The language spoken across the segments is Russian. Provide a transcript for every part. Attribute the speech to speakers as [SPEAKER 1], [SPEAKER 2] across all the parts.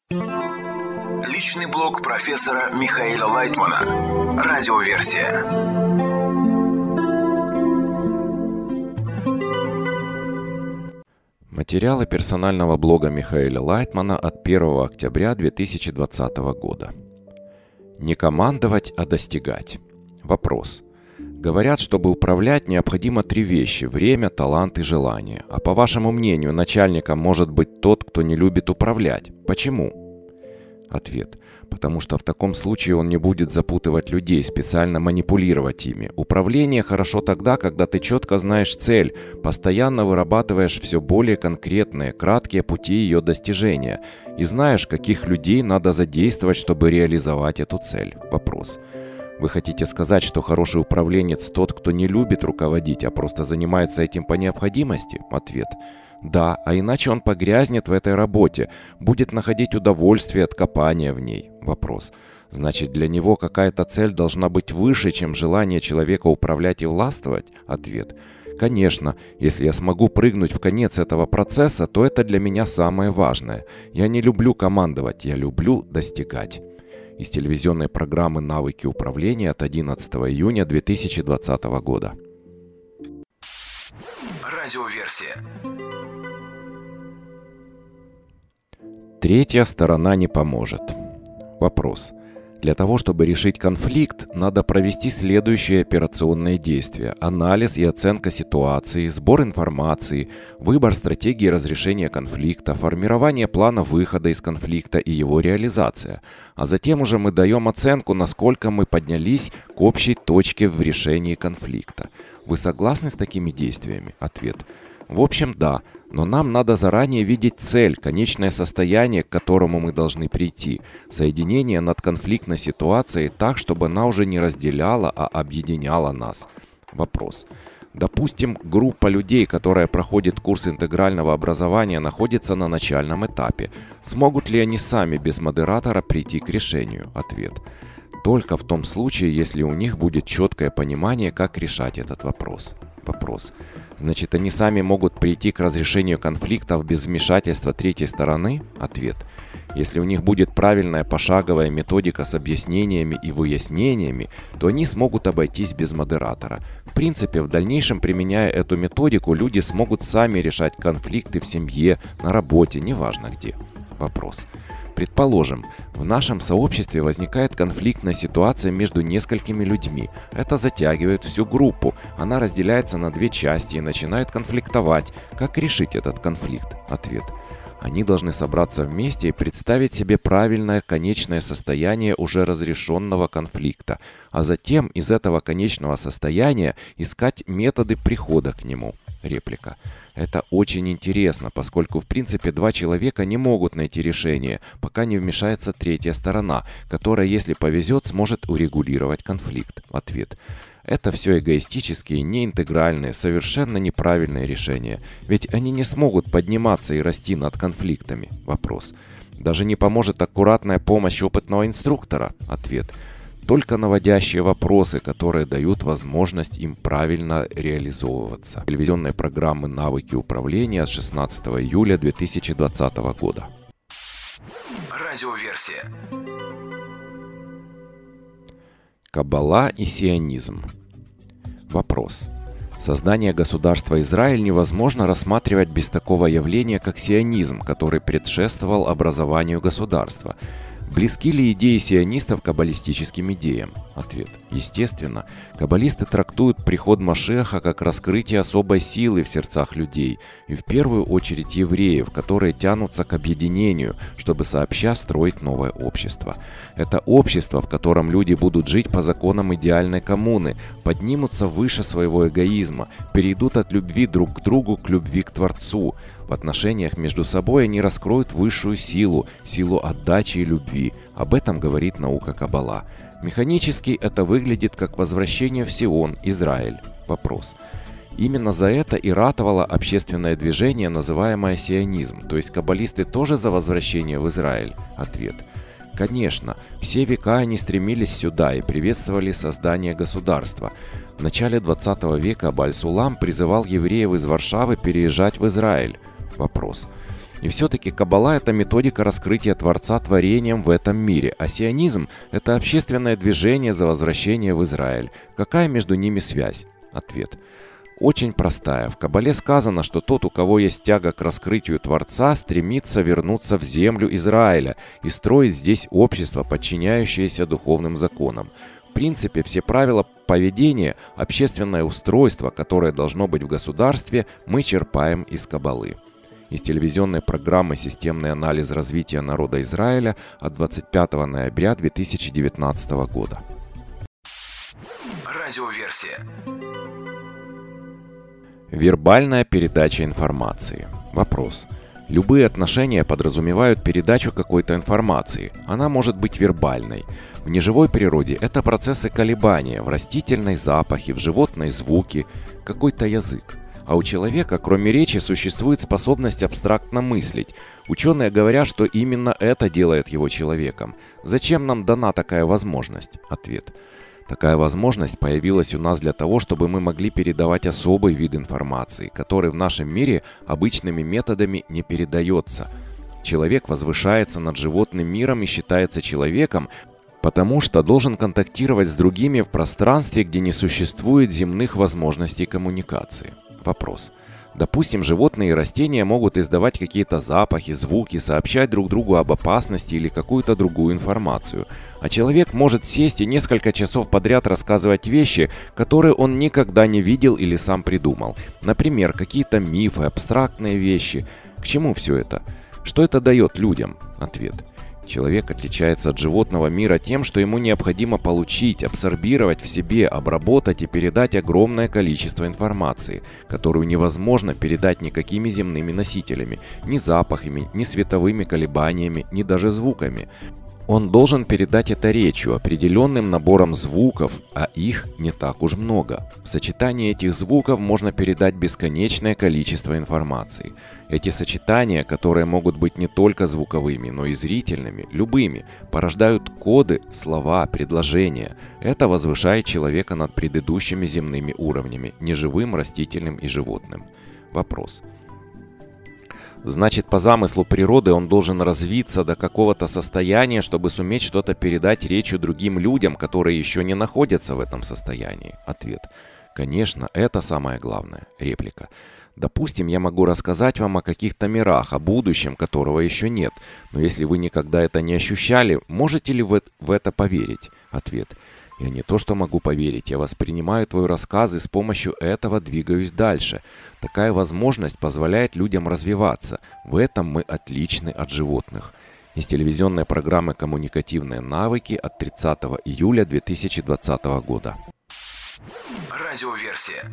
[SPEAKER 1] Личный блог профессора Михаила Лайтмана. Радиоверсия.
[SPEAKER 2] Материалы персонального блога Михаила Лайтмана от 1 октября 2020 года. Не командовать, а достигать. Вопрос. Говорят, чтобы управлять, необходимо 3 вещи – время, талант и желание. А по вашему мнению, начальником может быть тот, кто не любит управлять. Почему? Ответ. Потому что в таком случае он не будет запутывать людей, специально манипулировать ими. Управление хорошо тогда, когда ты четко знаешь цель, постоянно вырабатываешь все более конкретные, краткие пути ее достижения и знаешь, каких людей надо задействовать, чтобы реализовать эту цель. Вопрос. Вы хотите сказать, что хороший управленец тот, кто не любит руководить, а просто занимается этим по необходимости? Ответ. Да, а иначе он погрязнет в этой работе, будет находить удовольствие от копания в ней. Вопрос. Значит, для него какая-то цель должна быть выше, чем желание человека управлять и властвовать? Ответ. Конечно, если я смогу прыгнуть в конец этого процесса, то это для меня самое важное. Я не люблю командовать, я люблю достигать. Из телевизионной программы «Навыки управления» от 11 июня 2020 года.
[SPEAKER 1] Радиоверсия.
[SPEAKER 2] Третья сторона не поможет. Вопрос. Для того, чтобы решить конфликт, надо провести следующие операционные действия: анализ и оценка ситуации, сбор информации, выбор стратегии разрешения конфликта, формирование плана выхода из конфликта и его реализация. А затем уже мы даем оценку, насколько мы поднялись к общей точке в решении конфликта. Вы согласны с такими действиями? Ответ. В общем, да. Но нам надо заранее видеть цель, конечное состояние, к которому мы должны прийти. Соединение над конфликтной ситуацией так, чтобы она уже не разделяла, а объединяла нас. Вопрос. Допустим, группа людей, которая проходит курс интегрального образования, находится на начальном этапе. Смогут ли они сами без модератора прийти к решению? Ответ. Только в том случае, если у них будет четкое понимание, как решать этот вопрос. Вопрос. Значит, они сами могут прийти к разрешению конфликтов без вмешательства третьей стороны? Ответ. Если у них будет правильная пошаговая методика с объяснениями и выяснениями, то они смогут обойтись без модератора. В принципе, в дальнейшем, применяя эту методику, люди смогут сами решать конфликты в семье, на работе, неважно где. Вопрос. Предположим, в нашем сообществе возникает конфликтная ситуация между несколькими людьми. Это затягивает всю группу. Она разделяется на 2 части и начинает конфликтовать. Как решить этот конфликт? Ответ. Они должны собраться вместе и представить себе правильное конечное состояние уже разрешенного конфликта, а затем из этого конечного состояния искать методы прихода к нему. Реплика. Это очень интересно, поскольку в принципе 2 человека не могут найти решение, пока не вмешается третья сторона, которая, если повезет, сможет урегулировать конфликт. Ответ. Это все эгоистические, неинтегральные, совершенно неправильные решения, ведь они не смогут подниматься и расти над конфликтами. Вопрос. Даже не поможет аккуратная помощь опытного инструктора? Ответ. Только наводящие вопросы, которые дают возможность им правильно реализовываться. Телевизионной программы «Навыки управления» с 16 июля 2020 года.
[SPEAKER 1] Радиоверсия.
[SPEAKER 2] Каббала и сионизм. Вопрос. Создание государства Израиль невозможно рассматривать без такого явления, как сионизм, который предшествовал образованию государства. Близки ли идеи сионистов каббалистическим идеям? Ответ. Естественно. Каббалисты трактуют приход Машиаха как раскрытие особой силы в сердцах людей, и в первую очередь евреев, которые тянутся к объединению, чтобы сообща строить новое общество. Это общество, в котором люди будут жить по законам идеальной коммуны, поднимутся выше своего эгоизма, перейдут от любви друг к другу к любви к Творцу. В отношениях между собой они раскроют высшую силу, силу отдачи и любви. Об этом говорит наука Каббала. Механически это выглядит как возвращение в Сион, Израиль. Вопрос. Именно за это и ратовало общественное движение, называемое сионизм, то есть каббалисты тоже за возвращение в Израиль? Ответ. Конечно, все века они стремились сюда и приветствовали создание государства. В начале 20 века Абаль Сулам призывал евреев из Варшавы переезжать в Израиль. Вопрос. И все-таки Каббала – это методика раскрытия Творца творением в этом мире, а сионизм – это общественное движение за возвращение в Израиль. Какая между ними связь? Ответ. Очень простая. В Каббале сказано, что тот, у кого есть тяга к раскрытию Творца, стремится вернуться в землю Израиля и строить здесь общество, подчиняющееся духовным законам. В принципе, все правила поведения, общественное устройство, которое должно быть в государстве, мы черпаем из Каббалы. Из телевизионной программы «Системный анализ развития народа Израиля» от 25 ноября 2019 года.
[SPEAKER 1] Радиоверсия.
[SPEAKER 2] Вербальная передача информации. Вопрос. Любые отношения подразумевают передачу какой-то информации. Она может быть вербальной. В неживой природе это процессы колебания, в растительной запахе, в животной звуки, какой-то язык. А у человека, кроме речи, существует способность абстрактно мыслить. Ученые говорят, что именно это делает его человеком. Зачем нам дана такая возможность? Ответ. Такая возможность появилась у нас для того, чтобы мы могли передавать особый вид информации, который в нашем мире обычными методами не передается. Человек возвышается над животным миром и считается человеком, потому что должен контактировать с другими в пространстве, где не существует земных возможностей коммуникации. Вопрос. Допустим, животные и растения могут издавать какие-то запахи, звуки, сообщать друг другу об опасности или какую-то другую информацию. А человек может сесть и несколько часов подряд рассказывать вещи, которые он никогда не видел или сам придумал. Например, какие-то мифы, абстрактные вещи. К чему все это? Что это дает людям? Ответ. Человек отличается от животного мира тем, что ему необходимо получить, абсорбировать в себе, обработать и передать огромное количество информации, которую невозможно передать никакими земными носителями, ни запахами, ни световыми колебаниями, ни даже звуками. Он должен передать это речью, определенным набором звуков, а их не так уж много. В сочетании этих звуков можно передать бесконечное количество информации. Эти сочетания, которые могут быть не только звуковыми, но и зрительными, любыми, порождают коды, слова, предложения. Это возвышает человека над предыдущими земными уровнями, неживым, растительным и животным. Вопрос. Значит, по замыслу природы он должен развиться до какого-то состояния, чтобы суметь что-то передать речью другим людям, которые еще не находятся в этом состоянии. Ответ. Конечно, это самое главное. Реплика. Допустим, я могу рассказать вам о каких-то мирах, о будущем, которого еще нет. Но если вы никогда это не ощущали, можете ли вы в это поверить? Ответ. Я не то что могу поверить, я воспринимаю твой рассказ и с помощью этого двигаюсь дальше. Такая возможность позволяет людям развиваться. В этом мы отличны от животных. Из телевизионной программы «Коммуникативные навыки» от 30 июля 2020 года.
[SPEAKER 1] Радиоверсия.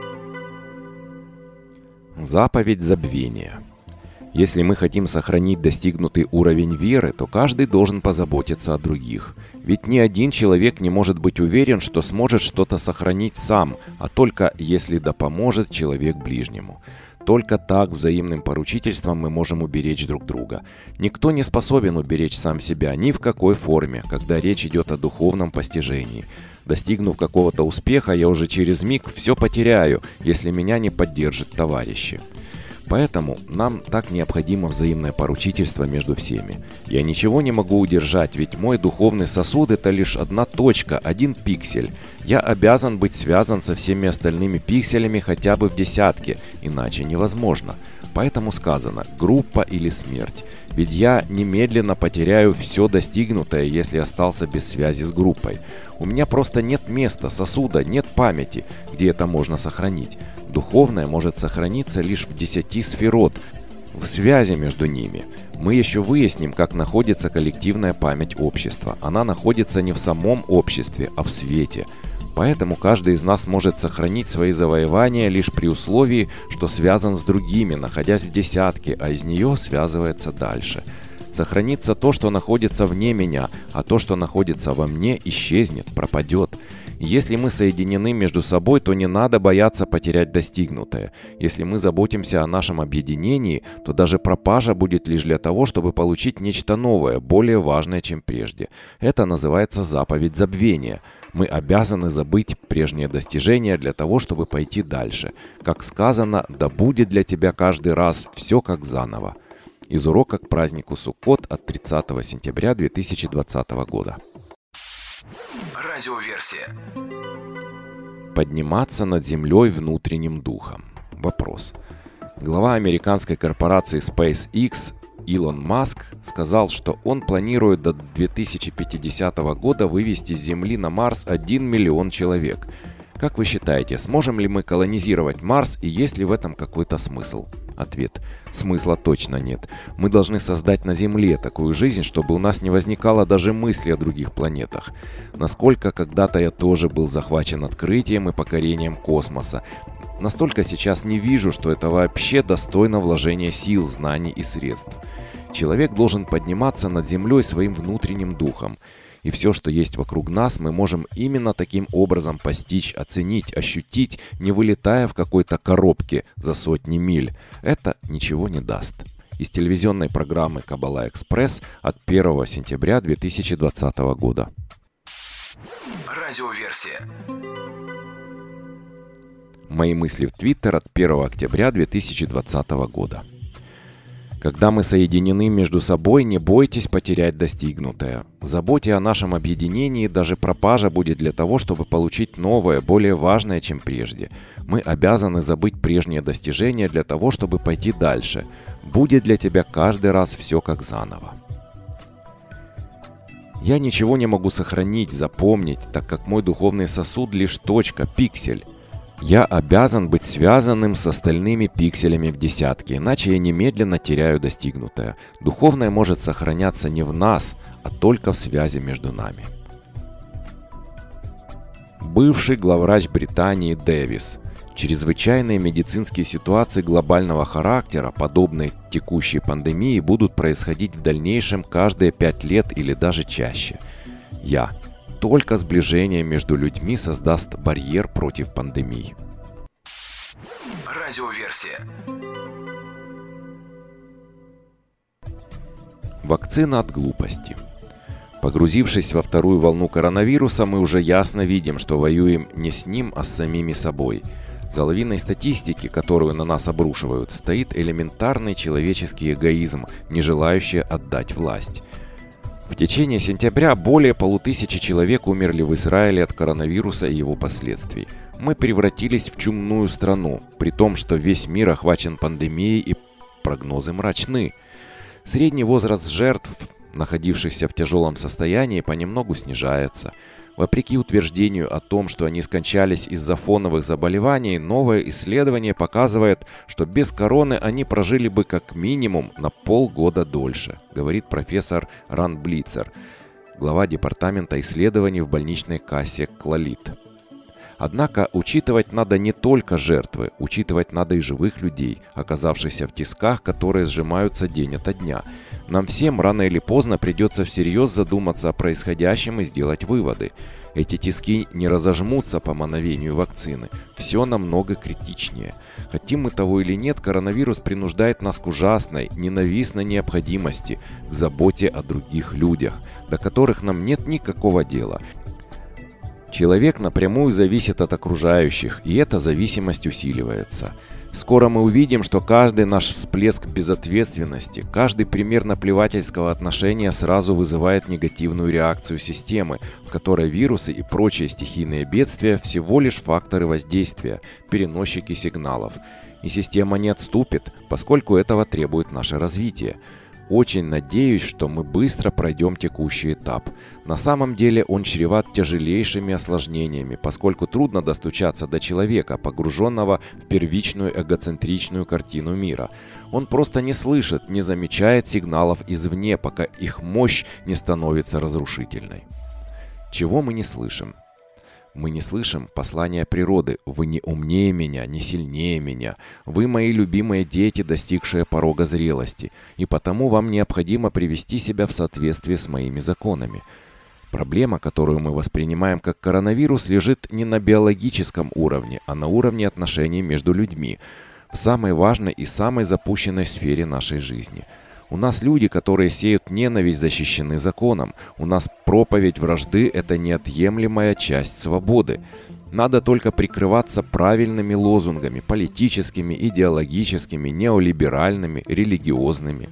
[SPEAKER 2] Заповедь забвения. Если мы хотим сохранить достигнутый уровень веры, то каждый должен позаботиться о других. Ведь ни один человек не может быть уверен, что сможет что-то сохранить сам, а только если да поможет человек ближнему. Только так взаимным поручительством мы можем уберечь друг друга. Никто не способен уберечь сам себя ни в какой форме, когда речь идет о духовном постижении. Достигнув какого-то успеха, я уже через миг все потеряю, если меня не поддержат товарищи. Поэтому нам так необходимо взаимное поручительство между всеми. Я ничего не могу удержать, ведь мой духовный сосуд – это лишь одна точка, один пиксель. Я обязан быть связан со всеми остальными пикселями хотя бы в десятке, иначе невозможно. Поэтому сказано «группа или смерть». Ведь я немедленно потеряю все достигнутое, если остался без связи с группой. У меня просто нет места, сосуда, нет памяти, где это можно сохранить. Духовное может сохраниться лишь в 10 сферот, в связи между ними. Мы еще выясним, как находится коллективная память общества. Она находится не в самом обществе, а в свете. Поэтому каждый из нас может сохранить свои завоевания лишь при условии, что связан с другими, находясь в десятке, а из нее связывается дальше. Сохранится то, что находится вне меня, а то, что находится во мне, исчезнет, пропадет. Если мы соединены между собой, то не надо бояться потерять достигнутое. Если мы заботимся о нашем объединении, то даже пропажа будет лишь для того, чтобы получить нечто новое, более важное, чем прежде. Это называется заповедь забвения. Мы обязаны забыть прежние достижения для того, чтобы пойти дальше. Как сказано, да будет для тебя каждый раз все как заново. Из урока к празднику Суккот от 30 сентября 2020 года.
[SPEAKER 1] Радиоверсия.
[SPEAKER 2] Подниматься над землей внутренним духом. Вопрос. Глава американской корпорации SpaceX Илон Маск сказал, что он планирует до 2050 года вывести с Земли на Марс 1 миллион человек. Как вы считаете, сможем ли мы колонизировать Марс и есть ли в этом какой-то смысл? Ответ. Смысла точно нет. Мы должны создать на Земле такую жизнь, чтобы у нас не возникало даже мысли о других планетах. Насколько когда-то я тоже был захвачен открытием и покорением космоса, настолько сейчас не вижу, что это вообще достойно вложения сил, знаний и средств. Человек должен подниматься над землей своим внутренним духом. И все, что есть вокруг нас, мы можем именно таким образом постичь, оценить, ощутить, не вылетая в какой-то коробке за сотни миль. Это ничего не даст. Из телевизионной программы «Каббала-экспресс» от 1 сентября 2020 года.
[SPEAKER 1] Радиоверсия.
[SPEAKER 2] Мои мысли в Твиттер от 1 октября 2020 года. Когда мы соединены между собой, не бойтесь потерять достигнутое. В заботе о нашем объединении даже пропажа будет для того, чтобы получить новое, более важное, чем прежде. Мы обязаны забыть прежние достижения для того, чтобы пойти дальше. Будет для тебя каждый раз все как заново. Я ничего не могу сохранить, запомнить, так как мой духовный сосуд лишь точка, пиксель. Я обязан быть связанным с остальными пикселями в десятке, иначе я немедленно теряю достигнутое. Духовное может сохраняться не в нас, а только в связи между нами. Бывший главврач Британии Дэвис. Чрезвычайные медицинские ситуации глобального характера, подобные текущей пандемии, будут происходить в дальнейшем каждые 5 лет или даже чаще. Только сближение между людьми создаст барьер против пандемий.
[SPEAKER 1] Радиоверсия.
[SPEAKER 2] Вакцина от глупости. Погрузившись во вторую волну коронавируса, мы уже ясно видим, что воюем не с ним, а с самими собой. За лавиной статистики, которую на нас обрушивают, стоит элементарный человеческий эгоизм, не желающий отдать власть. В течение сентября более 500 человек умерли в Израиле от коронавируса и его последствий. Мы превратились в чумную страну, при том, что весь мир охвачен пандемией и прогнозы мрачны. Средний возраст жертв, находившихся в тяжелом состоянии, понемногу снижается. Вопреки утверждению о том, что они скончались из-за фоновых заболеваний, новое исследование показывает, что без короны они прожили бы как минимум на полгода дольше, говорит профессор Ран Блицер, глава департамента исследований в больничной кассе Клалит. Однако учитывать надо не только жертвы, учитывать надо и живых людей, оказавшихся в тисках, которые сжимаются день ото дня. Нам всем рано или поздно придется всерьез задуматься о происходящем и сделать выводы. Эти тиски не разожмутся по мановению вакцины. Все намного критичнее. Хотим мы того или нет, коронавирус принуждает нас к ужасной, ненавистной необходимости, к заботе о других людях, до которых нам нет никакого дела. Человек напрямую зависит от окружающих, и эта зависимость усиливается. Скоро мы увидим, что каждый наш всплеск безответственности, каждый пример наплевательского отношения сразу вызывает негативную реакцию системы, в которой вирусы и прочие стихийные бедствия всего лишь факторы воздействия, переносчики сигналов. И система не отступит, поскольку этого требует наше развитие. Очень надеюсь, что мы быстро пройдем текущий этап. На самом деле он чреват тяжелейшими осложнениями, поскольку трудно достучаться до человека, погруженного в первичную эгоцентричную картину мира. Он просто не слышит, не замечает сигналов извне, пока их мощь не становится разрушительной. Чего мы не слышим? Мы не слышим послания природы. Вы не умнее меня, не сильнее меня. Вы мои любимые дети, достигшие порога зрелости. И потому вам необходимо привести себя в соответствие с моими законами. Проблема, которую мы воспринимаем как коронавирус, лежит не на биологическом уровне, а на уровне отношений между людьми. В самой важной и самой запущенной сфере нашей жизни. У нас люди, которые сеют ненависть, защищены законом. У нас проповедь вражды – это неотъемлемая часть свободы. Надо только прикрываться правильными лозунгами – политическими, идеологическими, неолиберальными, религиозными.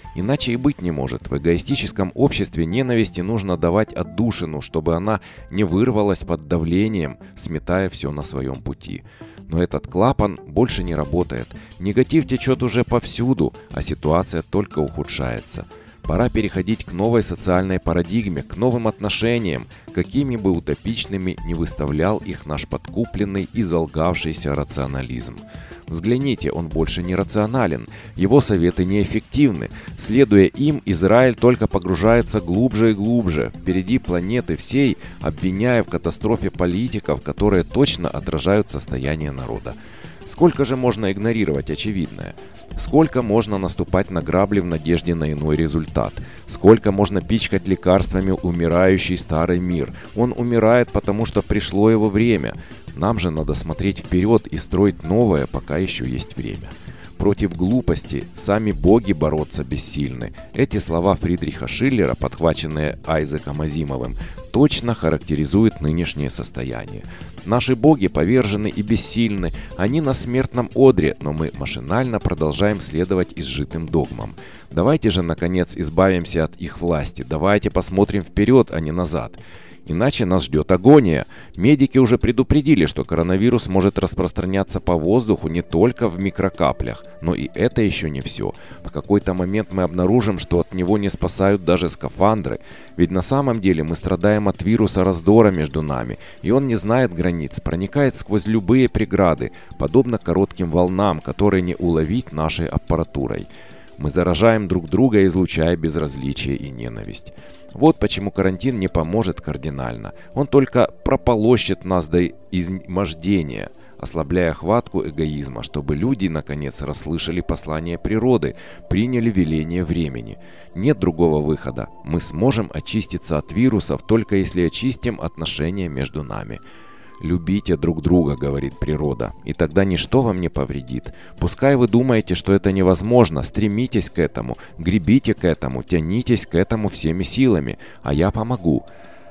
[SPEAKER 2] Иначе и быть не может. В эгоистическом обществе ненависти нужно давать отдушину, чтобы она не вырвалась под давлением, сметая все на своем пути. Но этот клапан больше не работает. Негатив течет уже повсюду, а ситуация только ухудшается. Пора переходить к новой социальной парадигме, к новым отношениям, какими бы утопичными ни выставлял их наш подкупленный и залгавшийся рационализм. Взгляните, он больше не рационален, его советы неэффективны. Следуя им, Израиль только погружается глубже и глубже, впереди планеты всей, обвиняя в катастрофе политиков, которые точно отражают состояние народа. Сколько же можно игнорировать очевидное? Сколько можно наступать на грабли в надежде на иной результат? Сколько можно пичкать лекарствами умирающий старый мир? Он умирает, потому что пришло его время. Нам же надо смотреть вперед и строить новое, пока еще есть время. Против глупости сами боги бороться бессильны. Эти слова Фридриха Шиллера, подхваченные Айзеком Азимовым, точно характеризуют нынешнее состояние. Наши боги повержены и бессильны, они на смертном одре, но мы машинально продолжаем следовать изжитым догмам. Давайте же, наконец, избавимся от их власти, давайте посмотрим вперед, а не назад. Иначе нас ждет агония. Медики уже предупредили, что коронавирус может распространяться по воздуху не только в микрокаплях. Но и это еще не все. В какой-то момент мы обнаружим, что от него не спасают даже скафандры. Ведь на самом деле мы страдаем от вируса раздора между нами. И он не знает границ, проникает сквозь любые преграды, подобно коротким волнам, которые не уловить нашей аппаратурой. Мы заражаем друг друга, излучая безразличие и ненависть. Вот почему карантин не поможет кардинально. Он только прополощет нас до измождения, ослабляя хватку эгоизма, чтобы люди, наконец, расслышали послание природы, приняли веление времени. Нет другого выхода. Мы сможем очиститься от вирусов, только если очистим отношения между нами. «Любите друг друга», — говорит природа, — «и тогда ничто вам не повредит. Пускай вы думаете, что это невозможно, стремитесь к этому, гребите к этому, тянитесь к этому всеми силами, а я помогу».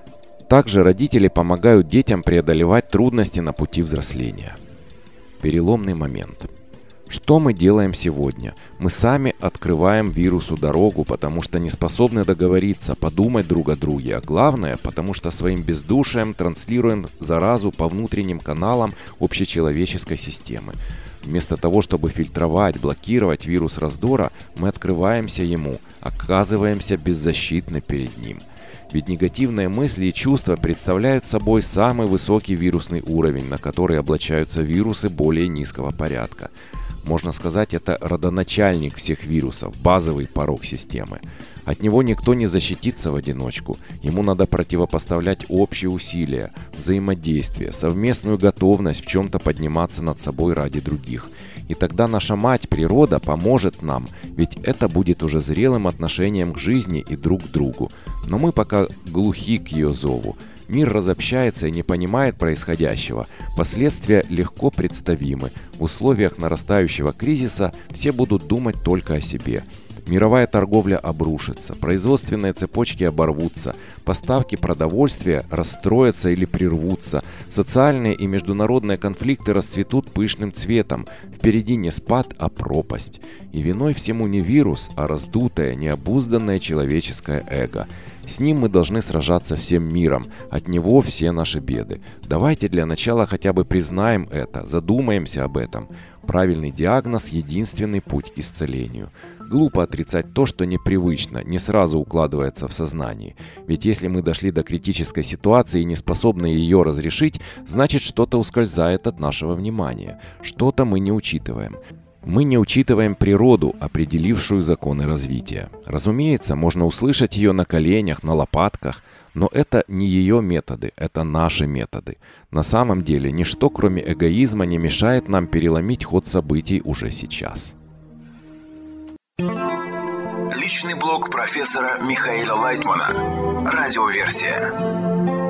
[SPEAKER 2] Также родители помогают детям преодолевать трудности на пути взросления. Переломный момент. Что мы делаем сегодня? Мы сами открываем вирусу дорогу, потому что не способны договориться, подумать друг о друге, а главное, потому что своим бездушием транслируем заразу по внутренним каналам общечеловеческой системы. Вместо того, чтобы фильтровать, блокировать вирус раздора, мы открываемся ему, оказываемся беззащитны перед ним. Ведь негативные мысли и чувства представляют собой самый высокий вирусный уровень, на который облачаются вирусы более низкого порядка. Можно сказать, это родоначальник всех вирусов, базовый порог системы. От него никто не защитится в одиночку. Ему надо противопоставлять общие усилия, взаимодействие, совместную готовность в чем-то подниматься над собой ради других. И тогда наша мать, природа, поможет нам, ведь это будет уже зрелым отношением к жизни и друг к другу. Но мы пока глухи к ее зову. Мир разобщается и не понимает происходящего. Последствия легко представимы. В условиях нарастающего кризиса все будут думать только о себе. Мировая торговля обрушится, производственные цепочки оборвутся, поставки продовольствия расстроятся или прервутся, социальные и международные конфликты расцветут пышным цветом. Впереди не спад, а пропасть. И виной всему не вирус, а раздутое, необузданное человеческое эго. С ним мы должны сражаться всем миром, от него все наши беды. Давайте для начала хотя бы признаем это, задумаемся об этом. Правильный диагноз – единственный путь к исцелению. Глупо отрицать то, что непривычно, не сразу укладывается в сознании. Ведь если мы дошли до критической ситуации и не способны ее разрешить, значит что-то ускользает от нашего внимания. Что-то мы не учитываем. Мы не учитываем природу, определившую законы развития. Разумеется, можно услышать ее на коленях, на лопатках, но это не ее методы, это наши методы. На самом деле, ничто, кроме эгоизма, не мешает нам переломить ход событий уже сейчас.
[SPEAKER 1] Личный блог профессора Михаила Лайтмана. Радиоверсия.